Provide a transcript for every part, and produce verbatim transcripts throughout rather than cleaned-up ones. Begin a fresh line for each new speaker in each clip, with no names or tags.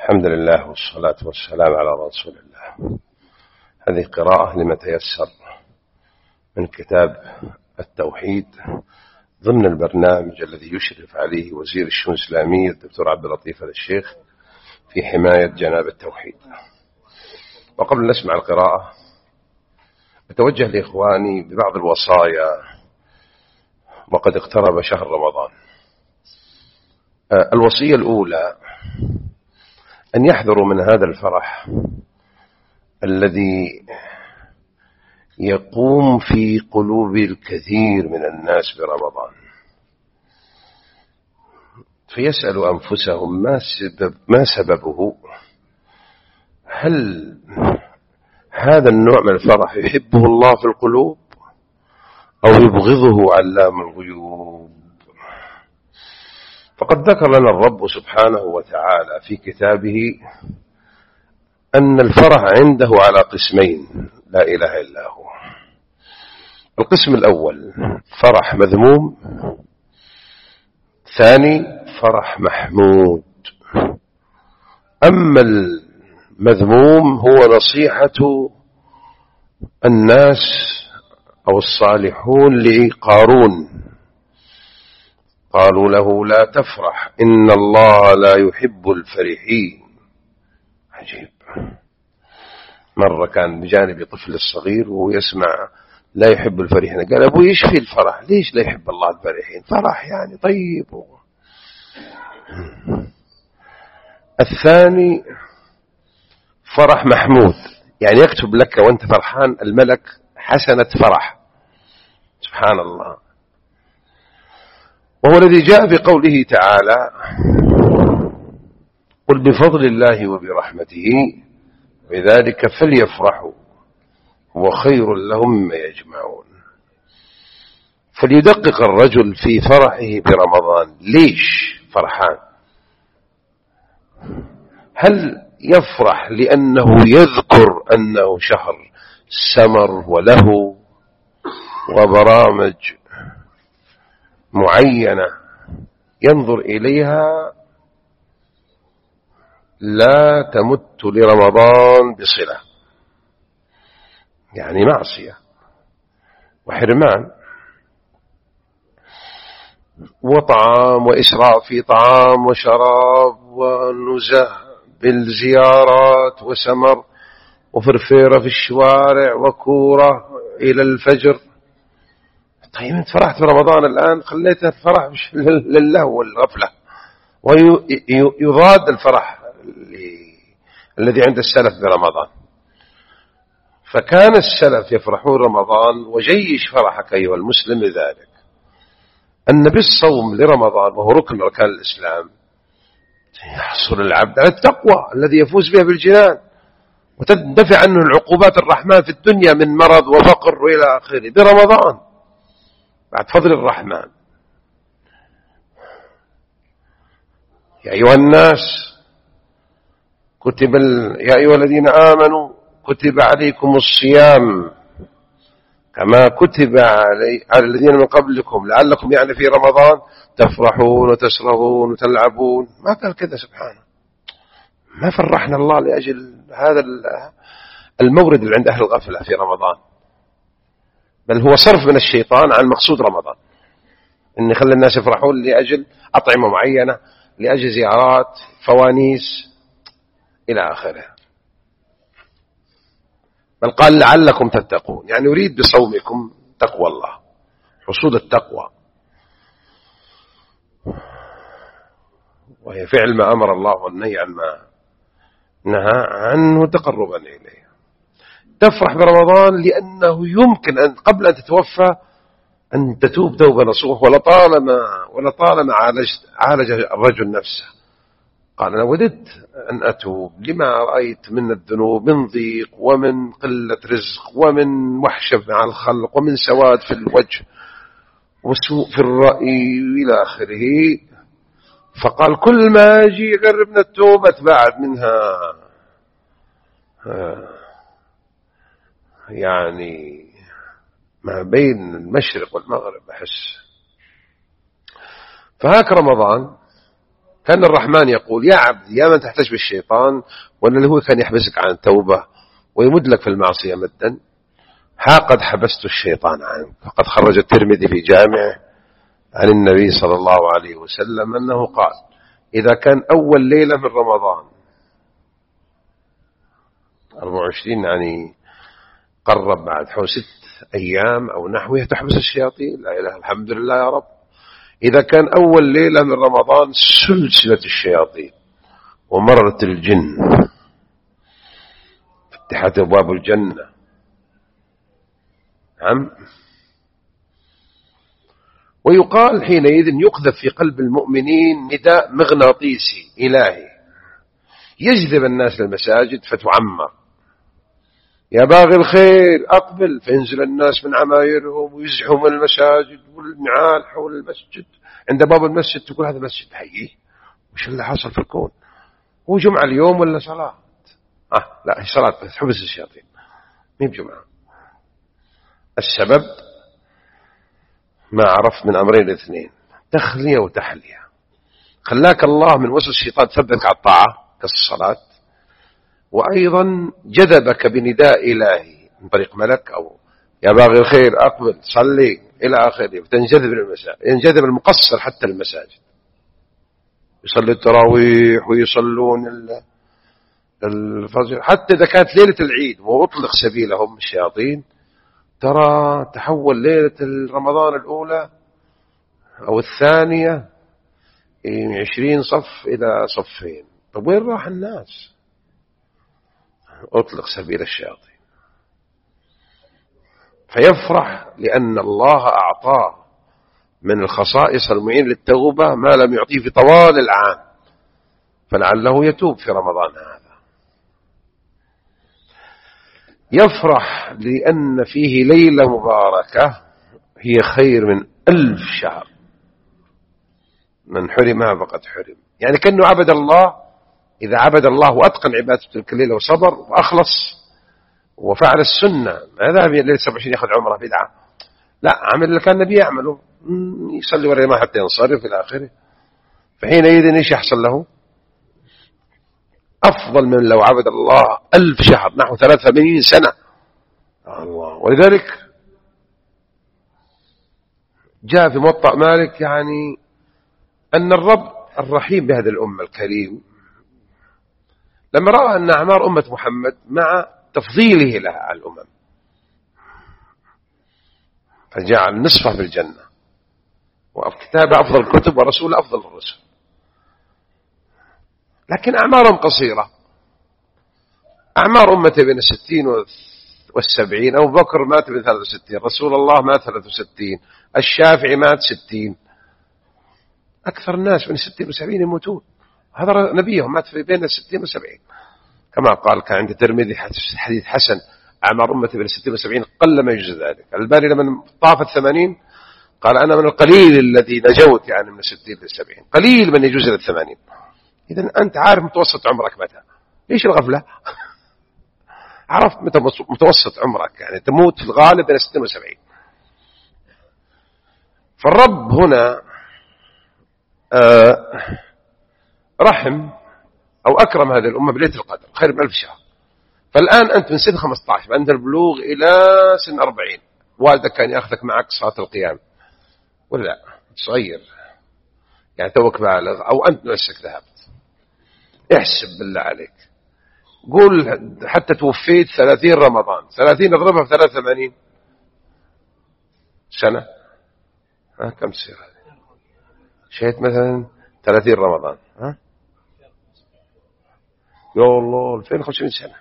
الحمد لله والصلاة والسلام على رسول الله. هذه قراءة لما تيسر من كتاب التوحيد ضمن البرنامج الذي يشرف عليه وزير الشؤون الإسلامية الدكتور عبد اللطيف آل الشيخ في حماية جناب التوحيد. وقبل أن نسمع القراءة أتوجه لإخواني ببعض الوصايا، وقد اقترب شهر رمضان. الوصية الأولى أن يحذروا من هذا الفرح الذي يقوم في قلوب الكثير من الناس برمضان، فيسألوا أنفسهم ما سبب ما سببه؟ هل هذا النوع من الفرح يحبه الله في القلوب أو يبغضه علام الغيوب؟ فقد ذكر لنا الرب سبحانه وتعالى في كتابه أن الفرح عنده على قسمين لا إله إلا هو. القسم الأول فرح مذموم، ثاني فرح محمود. أما المذموم هو نصيحة الناس أو الصالحون لقارون، قالوا له لا تفرح إن الله لا يحب الفرحين. عجيب. مرة كان بجانب طفل الصغير وهو يسمع لا يحب الفرحين، قال أبوي إيش في الفرح؟ ليش لا يحب الله الفرحين؟ فرح يعني طيب. الثاني فرح محمود، يعني يكتب لك وانت فرحان الملك حسنة فرح. سبحان الله. وهو الذي جاء بقوله تعالى قل بفضل الله وبرحمته بذلك فليفرحوا هو خير لهم مما يجمعون. فليدقق الرجل في فرحه برمضان، ليش فرحان؟ هل يفرح لأنه يذكر أنه شهر سمر وله وبرامج معينة ينظر إليها لا تمت لرمضان بصلة، يعني معصية وحرمان وطعام وإسراف في طعام وشراب ونزه بالزيارات وسمر وفرفيرة في الشوارع وكورة إلى الفجر. طيب انت فرحت في رمضان الآن خليت الفرح لله والغفلة، ويضاد الفرح الذي عند السلف برمضان. فكان السلف يفرحون رمضان، وجيش فرحك أيها المسلم لذلك أن بالصوم لرمضان وهو ركن من أركان الإسلام يحصل العبد على التقوى الذي يفوز بها بالجنان، وتندفع عنه العقوبات الرحمن في الدنيا من مرض وفقر وإلى آخره برمضان بعد فضل الرحمن. يا أيها الناس كتب ال... يا أيها الذين آمنوا كتب عليكم الصيام كما كتب علي... على الذين من قبلكم لعلكم يعني في رمضان تفرحون وتسرغون وتلعبون. ما قال كذا سبحانه. ما فرحنا الله لأجل هذا المورد اللي عند أهل الغفلة في رمضان، بل هو صرف من الشيطان عن مقصود رمضان، إن يخلي الناس يفرحون لأجل أطعمة معينة، لأجل زيارات، فوانيس إلى آخره. بل قال لعلكم تتقون، يعني يريد بصومكم تقوى الله، حصول التقوى، وهي فعل ما أمر الله والنهي عن ما نهى عنه تقربا إليه. تفرح برمضان لأنه يمكن أن قبل أن تتوفى أن تتوب توبة نصوح. ولطالما ولطالما عالج عالج الرجل نفسه، قال أنا وددت أن أتوب لما رأيت من الذنوب من ضيق ومن قلة رزق ومن وحشة مع الخلق ومن سواد في الوجه وسوء في الرأي إلى آخره. فقال كل ما أجي يقرب من التوبة تبعد منها، يعني ما بين المشرق والمغرب أحس. فهاك رمضان كان الرحمن يقول يا عبدي يا من تحتاج بالشيطان، ولا اللي هو كان يحبسك عن التوبة ويمد لك في المعصية مدا، ها قد حبست الشيطان عنك. فقد خرج الترمذي في جامعه عن النبي صلى الله عليه وسلم أنه قال إذا كان أول ليلة من رمضان أربعة وعشرين يعني قرب بعد حول ست أيام أو نحوها تحبس الشياطين، لا إله الحمد لله يا رب. إذا كان أول ليلة من رمضان سلسلة الشياطين ومرت الجن فتحت أبواب الجنة. نعم. ويقال حينئذ يقذف في قلب المؤمنين نداء مغناطيسي إلهي يجذب الناس للمساجد فتعمر. يا باغي الخير أقبل، فينزل الناس من عمايرهم ويزحموا المساجد والنعال حول المسجد. عند باب المسجد تقول هذا مسجد حي، وش اللي حصل في الكون؟ هو جمعة اليوم ولا صلاة؟ آه لا هي صلاة بس حبس الشياطين مين بجمعة. السبب ما عرفت من أمرين الاثنين، تخلية وتحلية. خلاك الله من وسط الشيطان تثبتك على الطاعة كالصلاة، وأيضا جذبك بنداء إلهي من طريق ملك أو يا باغي الخير أقبل صلي إلى آخره، فتنجذب المساجد. ينجذب المقصر حتى المساجد، يصلي التراويح ويصلون الفجر، حتى إذا كانت ليلة العيد وأطلق سبيلهم الشياطين ترى تحول ليلة رمضان الأولى أو الثانية من عشرين صف إلى صفين. طب وين راح الناس؟ أطلق سبيل الشياطين. فيفرح لأن الله أعطاه من الخصائص المعين للتوبة ما لم يعطيه في طوال العام، فلعله يتوب في رمضان هذا. يفرح لأن فيه ليلة مباركة هي خير من ألف شهر، من حرمها فقد حرم. يعني كأنه عبد الله، إذا عبد الله وأتقن عبادته تلك الليلة وصبر وأخلص وفعل السنة، ما ذهب ليلة سبعة وعشرين يأخذ عمره بدعة، لا عمل اللي كان النبي يعمله، يصلي ورا حتى ينصرف إلى آخره. فحينئذ إيش يحصل له؟ أفضل من لو عبد الله ألف شهر، نحو ثلاثة وثمانين سنة. الله. ولذلك جاء في موطأ مالك يعني أن الرب الرحيم بهذه الأمة الكريم لما رأى أن أعمار أمة محمد مع تفضيله لها على الأمم فجعل نصفه بالجنة، وكتاب أفضل الكتب ورسول أفضل الرسل، لكن أعمارهم قصيرة. أعمار أمته بين الستين والسبعين. أبو بكر مات بين ثلاثة وستين، رسول الله مات ثلاثة وستين، الشافعي مات ستين. أكثر الناس بين الستين والسبعين يموتون. هذا نبيهم مات في بين الستين والسبعين، كما قال كان عند الترمذي حديث حسن أعمار أمتي بين الستين والسبعين قل ما يجوز ذلك. الباني لما طاف الثمانين قال أنا من القليل الذي نجوت يعني من الستين للسبعين، قليل من يجوز إلى الثمانين. إذن أنت عارف متوسط عمرك متى، ليش الغفلة؟ عرفت متى متوسط عمرك، يعني تموت في الغالب بين الستين والسبعين. فالرب هنا آه رحم أو أكرم هذه الأمة بليلة القدر خير من ألف شهر. فالآن أنت من سن خمسة عشر عند البلوغ إلى سن أربعين، والدك كان يأخذك معك صلاة القيام ولا لا؟ صغير يعني توك بالغ، أو أنت نفسك ذهبت. احسب بالله عليك، قول حتى توفيت ثلاثين رمضان، ثلاثين اضربها في ثلاثة وثمانين سنة، ها كم تصير هذه؟ شهيت مثلا ثلاثين رمضان، ها يا الله ألفين وخمسمائة سنة،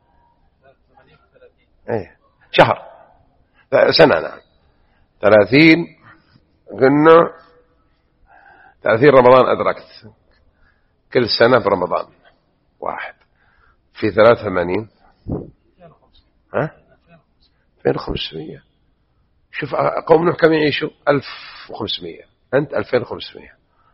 ايه شهر سنة. نعم ثلاثين قلنا ثلاثين رمضان أدركت، كل سنة في رمضان واحد في ثلاثة وثمانين، ها ألفين وخمسمائة. شوف قوم نوح كم يعيشوا؟ ألف وخمسمائة، أنت ألفين وخمسمائة.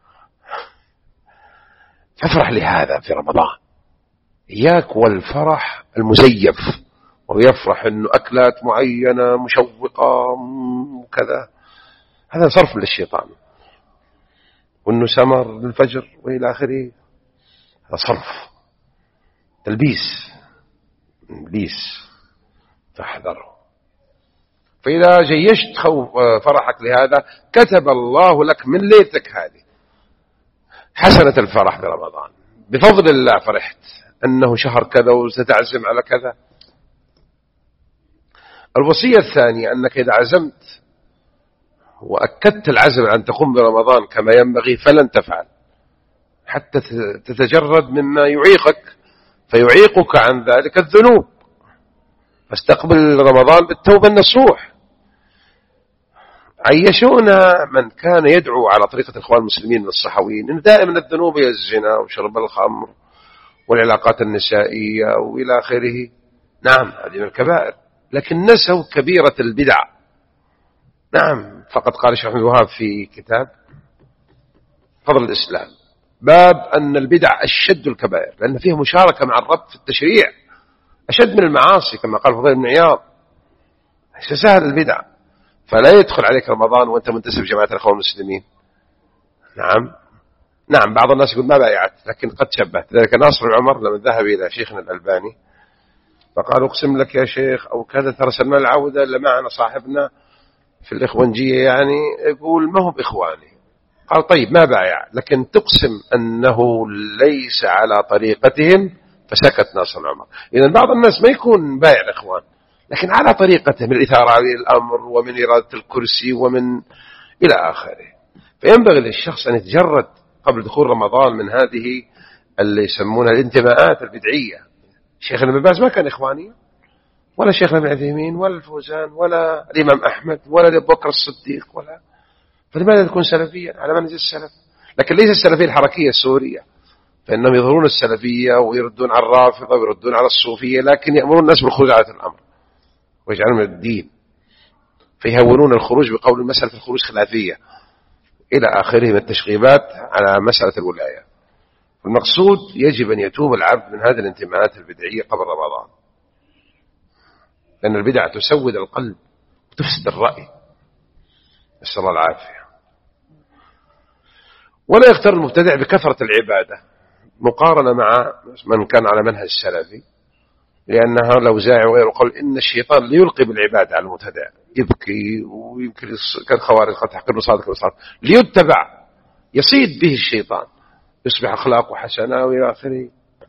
فافرح لهذا في رمضان، إياك والفرح المزيف، ويفرح أنه أكلات معينة مشوقة وكذا، هذا صرف للشيطان. وأنه سمر للفجر وإلى آخره، هذا صرف تلبيس إبليس، فاحذره. فإذا جيشت خوف فرحك لهذا كتب الله لك من ليلتك هذه حسنة الفرح برمضان، بفضل الله فرحت أنه شهر كذا وستعزم على كذا. الوصية الثانية أنك إذا عزمت وأكدت العزم أن تقوم برمضان كما ينبغي فلن تفعل حتى تتجرد مما يعيقك، فيعيقك عن ذلك الذنوب. فاستقبل رمضان بالتوبة النصوح. عيشونا من كان يدعو على طريقة الإخوان المسلمين من الصحويين إن دائما الذنوب هي الزنا وشرب الخمر والعلاقات النسائية وإلى آخره. نعم هذه من الكبائر، لكن نسوا كبيرة البدع. نعم، فقد قال الشيخ محمد الوهاب في كتاب فضل الإسلام باب أن البدع أشد الكبائر، لأن فيها مشاركة مع الرب في التشريع أشد من المعاصي كما قال فضيل بن عياض. سهل البدع، فلا يدخل عليك رمضان وأنت منتسب جماعة الأخوان المسلمين. نعم نعم بعض الناس يقول ما بايعت، لكن قد شبهت. ذلك ناصر العمر لما ذهب إلى شيخنا الألباني فقال أقسم لك يا شيخ أو كذا ترى سلمان العودة اللي معنا صاحبنا في الإخوانجية يعني يقول ما هو بإخواني. قال طيب ما بايع، لكن تقسم أنه ليس على طريقتهم. فسكت ناصر العمر. إذن بعض الناس ما يكون بايع الإخوان لكن على طريقته من الإثارة على الأمر ومن إرادة الكرسي ومن إلى آخره. فينبغي للشخص أن يتجرد قبل دخول رمضان من هذه اللي يسمونها الانتماءات البدعية. شيخنا ابن باز ما كان إخواني، ولا شيخنا ابن عثيمين ولا الفوزان ولا الإمام أحمد ولا أبو بكر الصديق ولا. فلماذا تكون سلفيا على منهج السلف؟ لكن ليس السلفية الحركية السورية، فإنهم يظهرون السلفية ويردون على الرافضة ويردون على الصوفية، لكن يأمرون الناس بالخروج على الأمر ويجعلون من الدين، فيهونون الخروج بقول المسألة في الخروج خلافية إلى آخره من التشغيبات على مسألة الولاية. المقصود يجب أن يتوب العبد من هذه الانتماءات البدعية قبل رمضان، لأن البدع تسود القلب وتفسد الرأي، نسأل الله العافية. ولا يختار المبتدع بكثرة العبادة مقارنة مع من كان على منهج السلفي، لأنها لو زاع وغيره قول إن الشيطان ليلقي بالعبادة على المبتدع، يبكي ويمكن كالخوارج قد تحقر صادق وصادق ليتبع، يصيد به الشيطان يصبح أخلاقه حسنة وإلى آخره،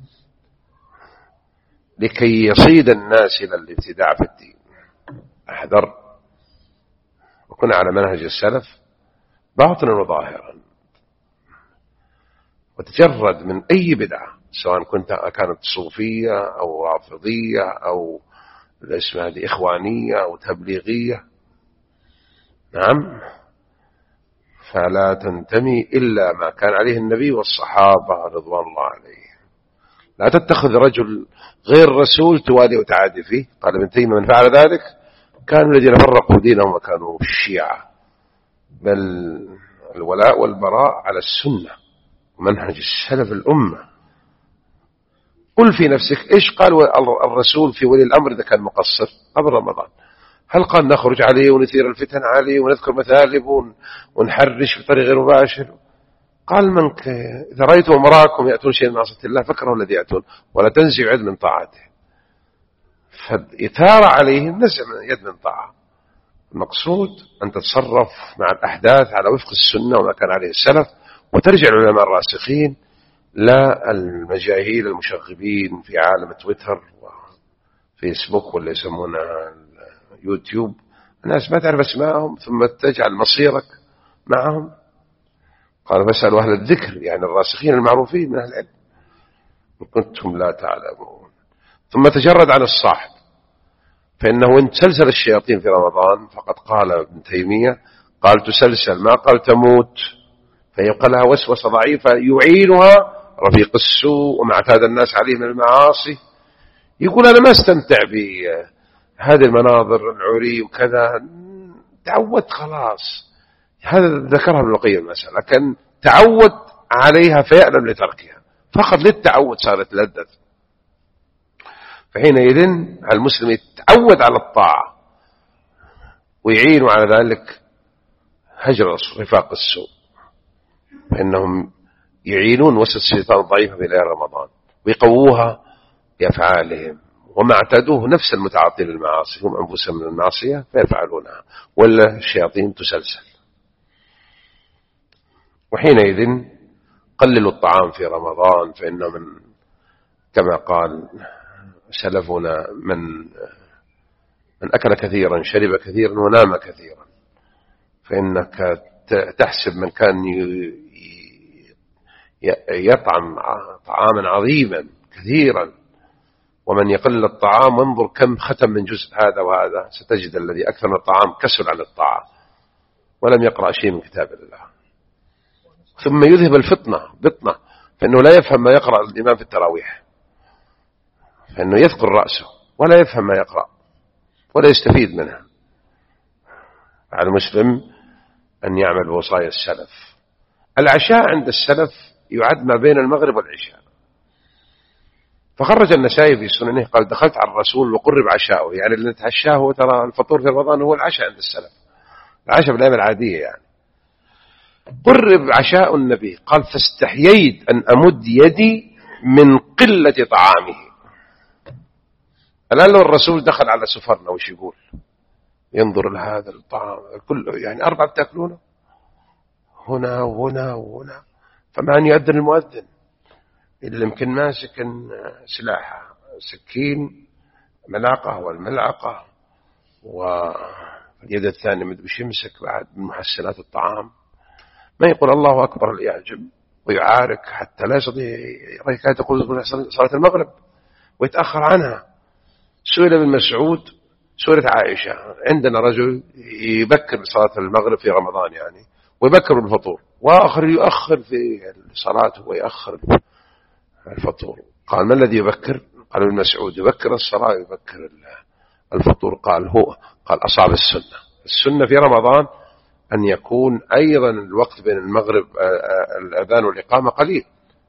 لكي يصيد الناس إلى الابتداع في الدين. احذر وكن على منهج السلف باطنا وظاهرا، وتجرد من أي بدعة سواء كنت كانت صوفية أو رافضية أو اسمها هذه إخوانية أو تبليغية. نعم، فلا تنتمي إلا ما كان عليه النبي والصحابة رضوان الله عليهم. لا تتخذ رجل غير رسول توالي وتعادي فيه. قال ابن تيمية من فعل ذلك كانوا الذين فرقوا دينهم وكانوا الشيعة. بل الولاء والبراء على السنة ومنهج السلف الأمة. قل في نفسك إيش قال الرسول في ولي الأمر إذا كان مقصر قبل رمضان؟ هل قال نخرج عليه ونثير الفتن عليه ونذكر مثالب ونحرش بطريق غير مباشر؟ قال من ك... إذا رأيتم أمراكم يأتون شيئا من عصية الله فكروا الذي يأتون ولا تنزع يد من طاعته. فإثار عليهم نزع يد من طاعة. المقصود أن تتصرف مع الأحداث على وفق السنة وما كان عليه السلف، وترجع العلماء الراسخين لا المجاهيل المشغبين في عالم تويتر وفيسبوك واللي يسمونها يوتيوب. الناس ما تعرف اسمائهم ثم تجعل مصيرك معهم. قال فاسألوا أهل الذكر، يعني الراسخين المعروفين من أهل العلم إن كنتم لا تعلمون. ثم تجرد عن الصاحب، فإنه إن تسلسل الشياطين في رمضان فقد قال ابن تيمية قال تسلسل ما قال تموت، فيبقى لها وسوسة ضعيفة يعينها رفيق السوء وما اعتاد الناس عليه من المعاصي. يقول أنا ما استمتع بهذه المناظر العري وكذا، تعود خلاص. هذا ذكرها ابن القيم المسألة، كان تعود عليها فيألم لتركها، فقط للتعود صارت لذة. فحينئذ المسلم يتعود على الطاعة ويعين على ذلك هجر رفاق السوء. فإنهم يعينون وسط الشيطان الضعيفة في ليالي رمضان ويقووها بأفعالهم، وما اعتادوه نفس المتعاطين للمعاصي هم أنفسهم من المعصية فيفعلونها، ولا الشياطين تسلسل. وحينئذ قللوا الطعام في رمضان، فإنه من كما قال سلفنا من من أكل كثيرا شرب كثيرا ونام كثيرا، فإنك تحسب من كان يطعم طعاما عظيما كثيرا ومن يقل الطعام، وانظر كم ختم من جزء هذا وهذا، ستجد الذي أكثر من الطعام كسل عن الطاعة ولم يقرأ شيء من كتاب الله. ثم يذهب الفطنة بطنة، فإنه لا يفهم ما يقرأ الإمام في التراويح، فإنه يثقل رأسه ولا يفهم ما يقرأ ولا يستفيد منها. على المسلم أن يعمل بوصايا السلف. العشاء عند السلف يعد ما بين المغرب والعشاء. فخرج النسائي في سننه قال دخلت على الرسول وقرب عشاؤه، يعني اللي نتعشاه ترى الفطور في رمضان هو العشاء عند السلف، العشاء بالأيام العادية يعني. قرب عشاء النبي قال فاستحييت أن أمد يدي من قلة طعامه. الآن لو الرسول دخل على سفرنا وش يقول؟ ينظر لهذا الطعام كله، يعني أربعة تأكلونه هنا وهنا وهنا، فما أن يؤذن المؤذن اللي يمكن ماسك سلاحه سكين ملاقة والملعقة واليد الثانية مدبش يمسك بعد من محسنات الطعام، ما يقول الله أكبر ليعجب ويعارك حتى لا يستطيع ركعة تقول صلاة المغرب ويتأخر عنها. سئل ابن مسعود سورة عائشة عندنا رجل يبكر صلاة المغرب في رمضان يعني ويبكر الفطور، وآخر يؤخر في صلاته ويأخر الفطور. قال ما الذي يبكر؟ قال ابن مسعود يبكر الصلاة يبكر الفطور. قال هو قال أصاب السنة. السنة في رمضان أن يكون أيضا الوقت بين المغرب الأذان والإقامة قليل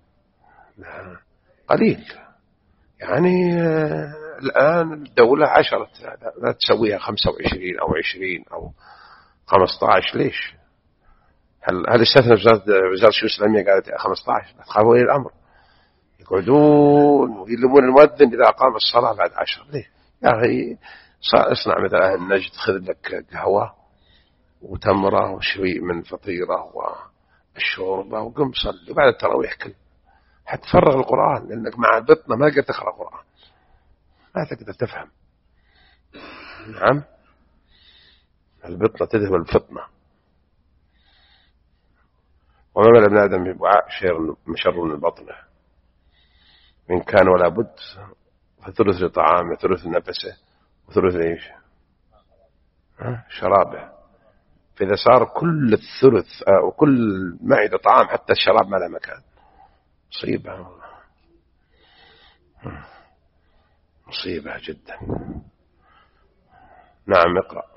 قليل، يعني الآن الدولة عشرة لا تسويها خمسة وعشرين أو عشرين أو خمسة عشر. ليش؟ هل هل استثنى وزارة الشؤون الإسلامية قالت خمسة عشر؟ تخافوا إلى الأمر يقعدون ويلمون المؤذن إذا أقام الصلاة بعد عشر. ليه؟ يا أخي اصنع مثل أهل النجد، خذ لك قهوة وتمرة وشوي من فطيرة والشوربة وقم صلي بعد التراويح كل حتفرغ القرآن، لأنك مع البطنة ما قد تقرأ قرآن ما تقدر تفهم. نعم البطنة تذهب الفطنة. وما مل ابن آدم بوعاء شر من بطنه، من كان ولا بد فثلث لطعامه ثلث لنفسه وثلث لإيش شرابه. فإذا صار كل الثلث وكل معدة طعام حتى الشراب ما له مكان، مصيبة مصيبة جدا. نعم اقرأ.